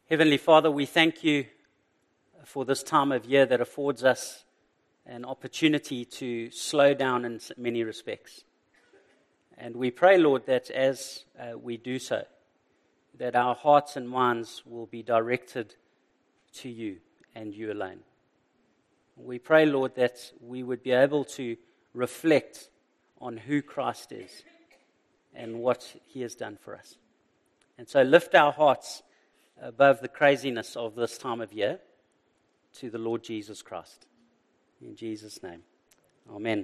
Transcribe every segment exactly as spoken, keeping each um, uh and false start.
Heavenly Father, we thank you for this time of year that affords us an opportunity to slow down in many respects. And we pray, Lord, that as uh, we do so, that our hearts and minds will be directed to you and you alone. We pray, Lord, that we would be able to reflect on who Christ is and what he has done for us. And so lift our hearts above the craziness of this time of year to the Lord Jesus Christ. In Jesus' name, amen.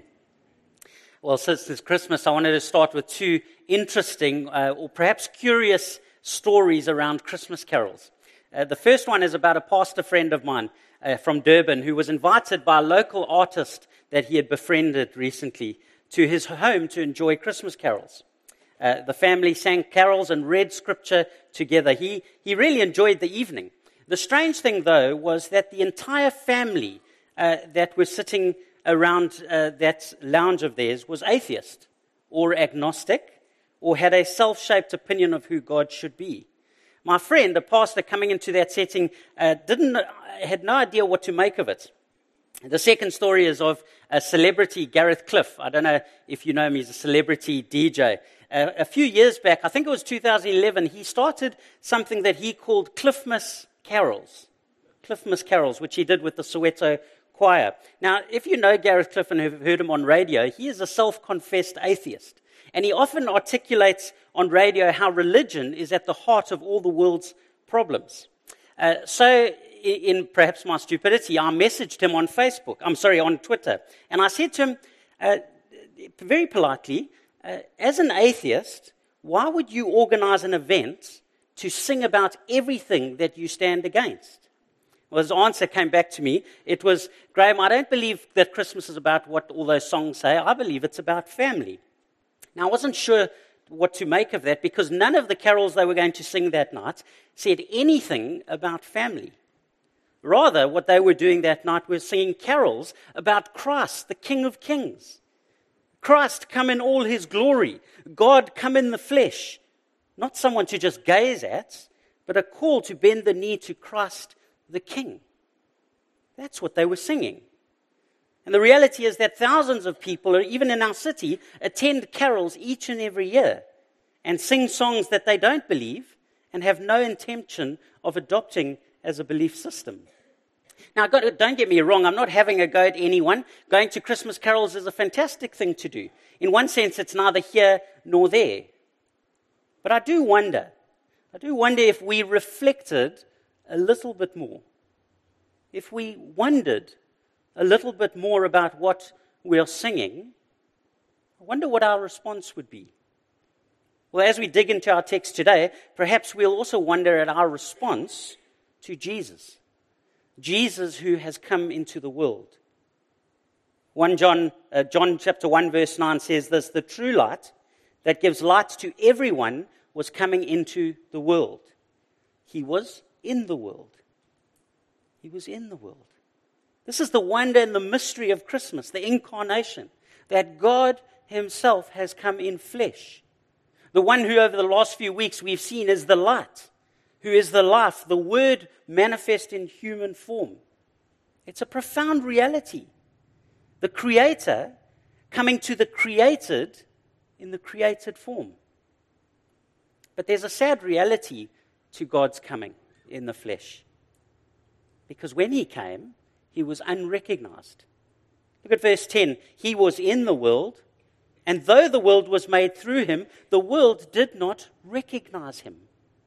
Well, since it's Christmas, I wanted to start with two interesting uh, or perhaps curious stories around Christmas carols. Uh, the first one is about a pastor friend of mine uh, from Durban who was invited by a local artist that he had befriended recently to his home to enjoy Christmas carols. Uh, the family sang carols and read scripture together. He, he really enjoyed the evening. The strange thing, though, was that the entire family uh, that was sitting around uh, that lounge of theirs was atheist or agnostic or had a self-shaped opinion of who God should be. My friend, a pastor coming into that setting, uh, didn't had no idea what to make of it. The second story is of a celebrity, Gareth Cliff. I don't know if you know him, he's a celebrity D J. Uh, a few years back, I think it was two thousand eleven, he started something that he called Cliffmas Carols. Cliffmas Carols, which he did with the Soweto Choir. Now, if you know Gareth Cliff and have heard him on radio, he is a self-confessed atheist. And he often articulates on radio how religion is at the heart of all the world's problems. Uh, so, in, in perhaps my stupidity, I messaged him on Facebook, I'm sorry, on Twitter. And I said to him, uh, very politely, uh, as an atheist, why would you organize an event to sing about everything that you stand against? Well, his answer came back to me. It was, Graham, I don't believe that Christmas is about what all those songs say. I believe it's about family. Now, I wasn't sure what to make of that because none of the carols they were going to sing that night said anything about family. Rather, what they were doing that night was singing carols about Christ, the King of Kings. Christ come in all his glory. God come in the flesh. Not someone to just gaze at, but a call to bend the knee to Christ the King. That's what they were singing. And the reality is that thousands of people, even in our city, attend carols each and every year and sing songs that they don't believe and have no intention of adopting as a belief system. Now, don't get me wrong, I'm not having a go at anyone. Going to Christmas carols is a fantastic thing to do. In one sense, it's neither here nor there. But I do wonder, I do wonder if we reflected a little bit more, if we wondered a little bit more about what we're singing, I wonder what our response would be. Well, as we dig into our text today, perhaps we'll also wonder at our response to Jesus. Jesus who has come into the world. First John, uh, John chapter one verse nine says this, the true light that gives light to everyone was coming into the world. He was in the world. He was in the world. This is the wonder and the mystery of Christmas, the incarnation, that God himself has come in flesh. The one who over the last few weeks we've seen is the light, who is the life, the Word manifest in human form. It's a profound reality. The Creator coming to the created in the created form. But there's a sad reality to God's coming in the flesh. Because when he came, he was unrecognized. Look at verse ten. He was in the world, and though the world was made through him, the world did not recognize him.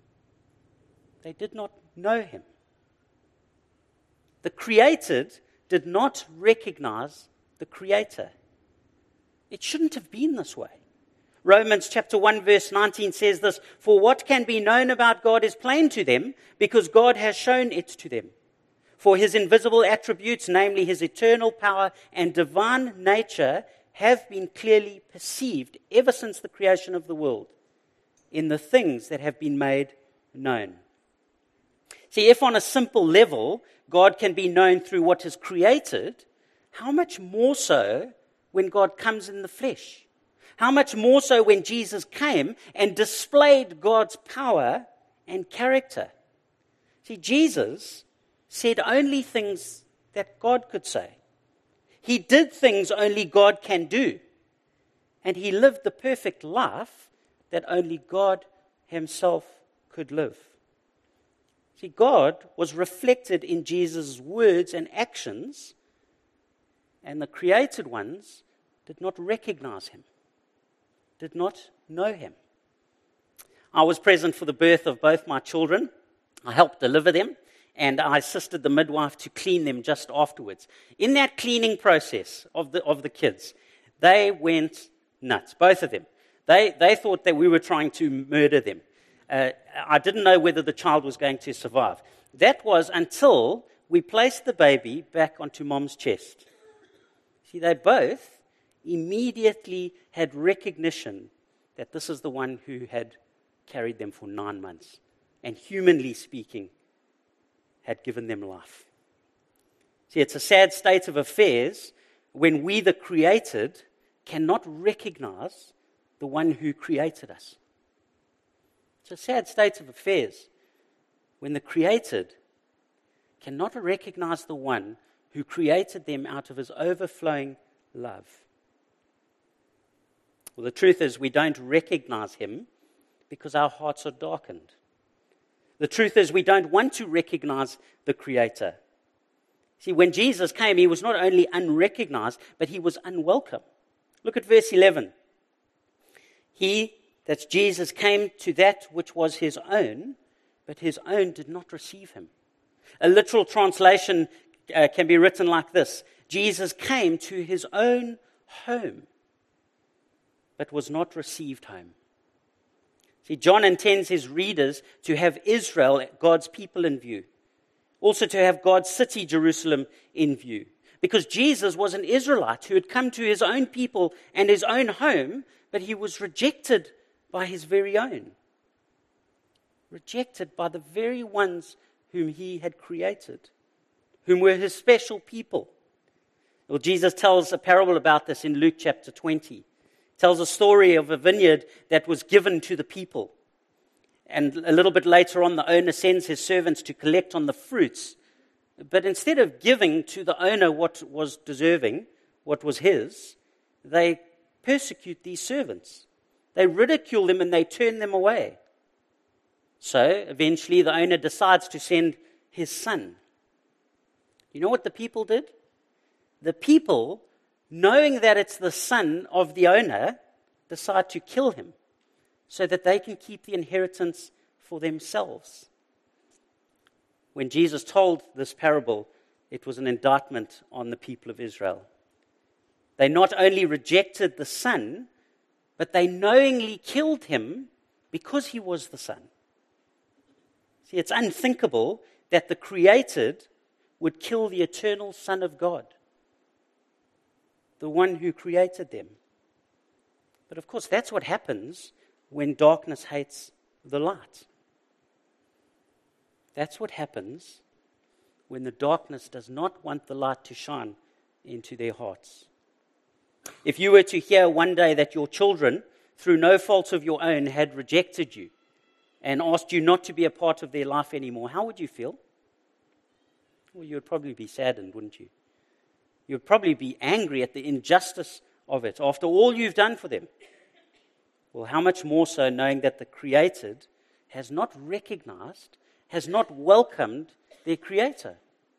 They did not know him. The created did not recognize the Creator. It shouldn't have been this way. Romans chapter one verse nineteen says this, for what can be known about God is plain to them, because God has shown it to them. For his invisible attributes, namely his eternal power and divine nature, have been clearly perceived ever since the creation of the world in the things that have been made known. See, if on a simple level God can be known through what is created, how much more so when God comes in the flesh? How much more so when Jesus came and displayed God's power and character? See, Jesus said only things that God could say. He did things only God can do. And he lived the perfect life that only God himself could live. See, God was reflected in Jesus' words and actions, and the created ones did not recognize him, did not know him. I was present for the birth of both my children. I helped deliver them, and I assisted the midwife to clean them just afterwards. In that cleaning process of the of the kids, they went nuts, both of them. They they thought that we were trying to murder them. Uh, I didn't know whether the child was going to survive. That was until we placed the baby back onto mom's chest. See, they both immediately had recognition that this is the one who had carried them for nine months and, humanly speaking, had given them life. See, it's a sad state of affairs when we, the created, cannot recognize the one who created us. It's a sad state of affairs when the created cannot recognize the one who created them out of his overflowing love. Well, the truth is we don't recognize him because our hearts are darkened. The truth is we don't want to recognize the Creator. See, when Jesus came, he was not only unrecognized, but he was unwelcome. Look at verse eleven. He, that's Jesus, came to that which was his own, but his own did not receive him. A literal translation uh, can be written like this: Jesus came to his own home, but was not received home. See, John intends his readers to have Israel, God's people, in view. Also to have God's city, Jerusalem, in view. Because Jesus was an Israelite who had come to his own people and his own home, but he was rejected by his very own. Rejected by the very ones whom he had created, whom were his special people. Well, Jesus tells a parable about this in Luke chapter twenty. Tells a story of a vineyard that was given to the people. And a little bit later on, the owner sends his servants to collect on the fruits. But instead of giving to the owner what was deserving, what was his, they persecute these servants. They ridicule them and they turn them away. So eventually the owner decides to send his son. You know what the people did? The people, knowing that it's the son of the owner, decide to kill him so that they can keep the inheritance for themselves. When Jesus told this parable, it was an indictment on the people of Israel. They not only rejected the son, but they knowingly killed him because he was the son. See, it's unthinkable that the created would kill the eternal Son of God, the one who created them. But of course, that's what happens when darkness hates the light. That's what happens when the darkness does not want the light to shine into their hearts. If you were to hear one day that your children, through no fault of your own, had rejected you and asked you not to be a part of their life anymore, how would you feel? Well, you would probably be saddened, wouldn't you? You'd probably be angry at the injustice of it after all you've done for them. Well, how much more so knowing that the created has not recognized, has not welcomed their Creator.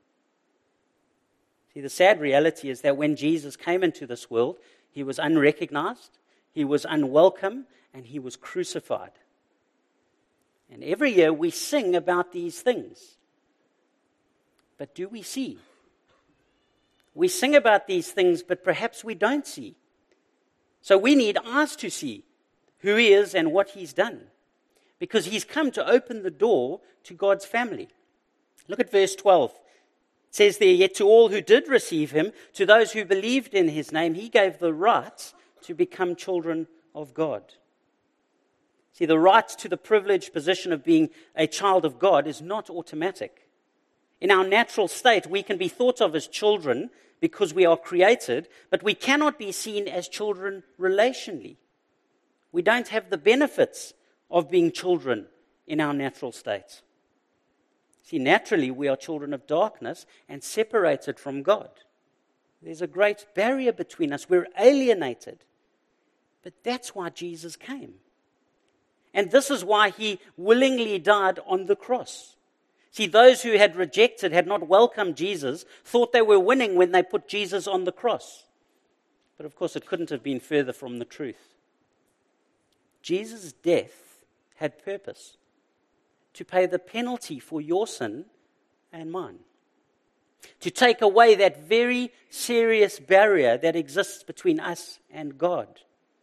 See, the sad reality is that when Jesus came into this world, he was unrecognized, he was unwelcome, and he was crucified. And every year we sing about these things. But do we see? We sing about these things, but perhaps we don't see. So we need eyes to see who he is and what he's done. Because he's come to open the door to God's family. Look at verse twelve. It says there, yet to all who did receive him, to those who believed in his name, he gave the right to become children of God. See, the right to the privileged position of being a child of God is not automatic. In our natural state, we can be thought of as children because we are created, but we cannot be seen as children relationally. We don't have the benefits of being children in our natural state. See, naturally, we are children of darkness and separated from God. There's a great barrier between us. We're alienated. But that's why Jesus came. And this is why he willingly died on the cross. See, those who had rejected, had not welcomed Jesus, thought they were winning when they put Jesus on the cross. But of course, it couldn't have been further from the truth. Jesus' death had purpose: to pay the penalty for your sin and mine. To take away that very serious barrier that exists between us and God.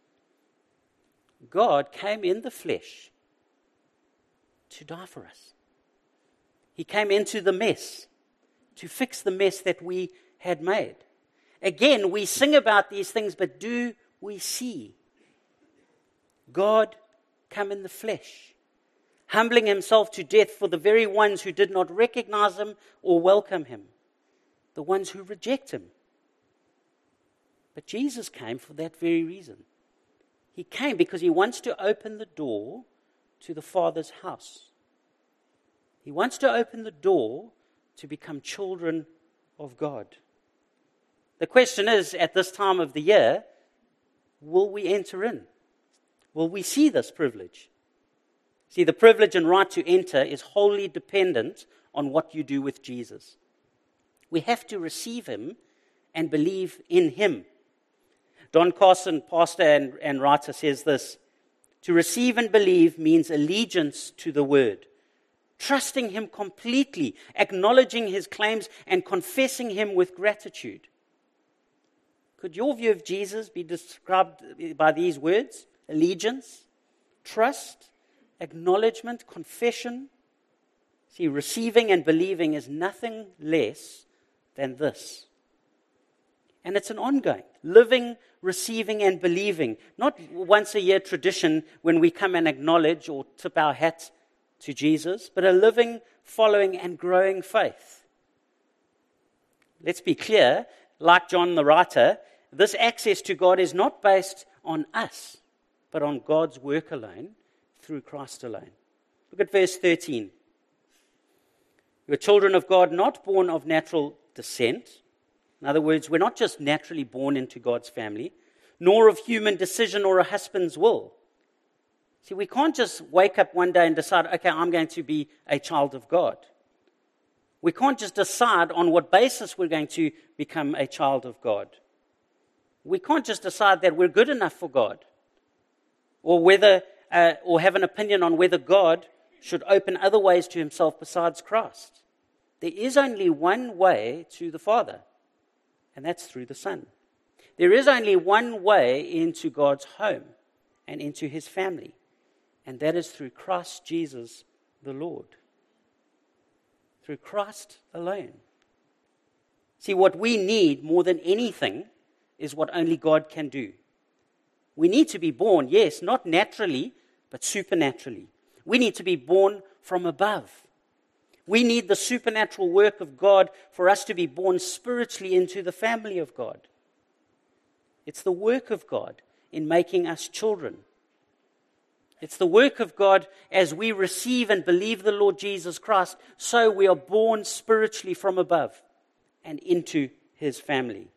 God came in the flesh to die for us. He came into the mess to fix the mess that we had made. Again, we sing about these things, but do we see God come in the flesh, humbling himself to death for the very ones who did not recognize him or welcome him, the ones who reject him? But Jesus came for that very reason. He came because he wants to open the door to the Father's house. He wants to open the door to become children of God. The question is, at this time of the year, will we enter in? Will we see this privilege? See, the privilege and right to enter is wholly dependent on what you do with Jesus. We have to receive him and believe in him. Don Carson, pastor and, and writer, says this: to receive and believe means allegiance to the word, trusting him completely, acknowledging his claims, and confessing him with gratitude. Could your view of Jesus be described by these words? Allegiance, trust, acknowledgement, confession. See, receiving and believing is nothing less than this. And it's an ongoing, living, receiving and believing. Not once a year tradition when we come and acknowledge or tip our hat to Jesus, but a living, following and growing faith. Let's be clear, like John the writer, this access to God is not based on us, but on God's work alone, through Christ alone. Look at verse thirteen. You are children of God, not born of natural descent. In other words, we're not just naturally born into God's family, nor of human decision or a husband's will. See, we can't just wake up one day and decide, okay, I'm going to be a child of God. We can't just decide on what basis we're going to become a child of God. We can't just decide that we're good enough for God, or whether, uh, or have an opinion on whether God should open other ways to himself besides Christ. There is only one way to the Father, and that's through the Son. There is only one way into God's home and into his family, and that is through Christ Jesus the Lord. Through Christ alone. See, what we need more than anything is what only God can do. We need to be born, yes, not naturally, but supernaturally. We need to be born from above. We need the supernatural work of God for us to be born spiritually into the family of God. It's the work of God in making us children. It's the work of God as we receive and believe the Lord Jesus Christ, so we are born spiritually from above and into his family.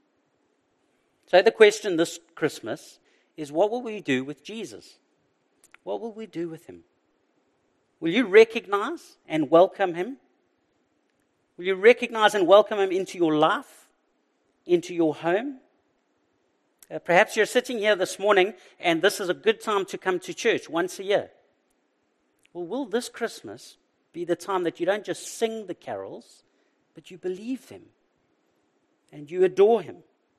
So the question this Christmas is, what will we do with Jesus? What will we do with him? Will you recognize and welcome him? Will you recognize and welcome him into your life, into your home? Uh, perhaps you're sitting here this morning and this is a good time to come to church once a year. Well, will this Christmas be the time that you don't just sing the carols, but you believe them and you adore him?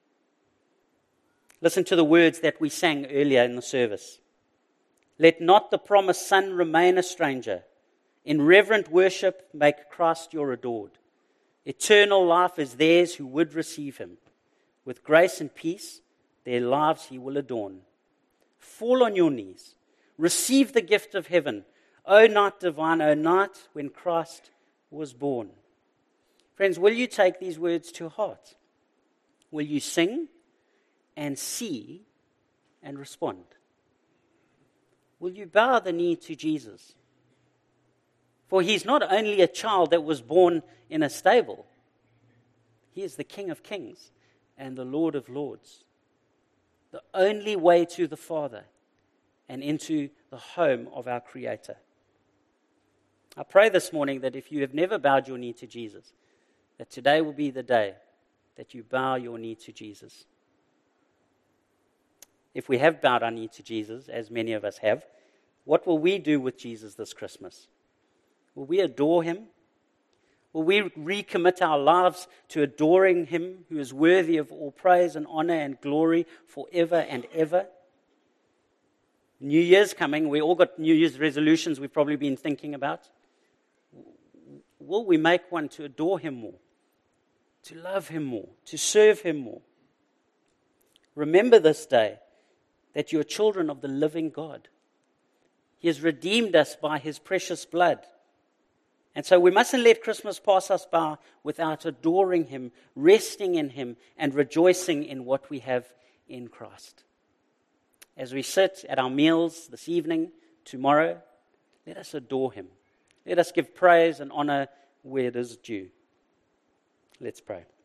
Listen to the words that we sang earlier in the service. Let not the promised Son remain a stranger. In reverent worship, make Christ your adored. Eternal life is theirs who would receive him. With grace and peace, their lives he will adorn. Fall on your knees. Receive the gift of heaven. O night divine, O night when Christ was born. Friends, will you take these words to heart? Will you sing and see and respond? Will you bow the knee to Jesus? For he's not only a child that was born in a stable, he is the King of Kings and the Lord of Lords. The only way to the Father and into the home of our Creator. I pray this morning that if you have never bowed your knee to Jesus, that today will be the day that you bow your knee to Jesus. If we have bowed our knee to Jesus, as many of us have, what will we do with Jesus this Christmas? Will we adore him? Will we recommit our lives to adoring him who is worthy of all praise and honor and glory forever and ever? New Year's coming. We all got New Year's resolutions we've probably been thinking about. Will we make one to adore him more, to love him more, to serve him more? Remember this day that you are children of the living God. He has redeemed us by his precious blood. And so we mustn't let Christmas pass us by without adoring him, resting in him, and rejoicing in what we have in Christ. As we sit at our meals this evening, tomorrow, let us adore him. Let us give praise and honor where it is due. Let's pray.